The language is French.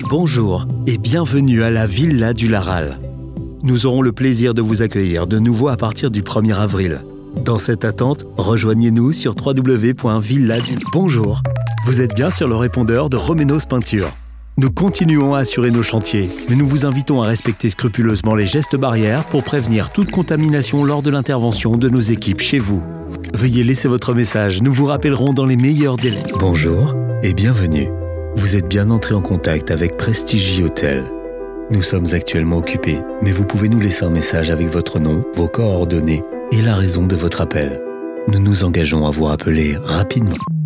Bonjour et bienvenue à la Villa du Laral. Nous aurons le plaisir de vous accueillir de nouveau à partir du 1er avril. Dans cette attente, rejoignez-nous sur www.villadu. Bonjour, vous êtes bien sur le répondeur de Romenos Peinture. Nous continuons à assurer nos chantiers, mais nous vous invitons à respecter scrupuleusement les gestes barrières pour prévenir toute contamination lors de l'intervention de nos équipes chez vous. Veuillez laisser votre message, nous vous rappellerons dans les meilleurs délais. Bonjour et bienvenue. Vous êtes bien entré en contact avec Prestige Hotel. Nous sommes actuellement occupés, mais vous pouvez nous laisser un message avec votre nom, vos coordonnées et la raison de votre appel. Nous nous engageons à vous rappeler rapidement.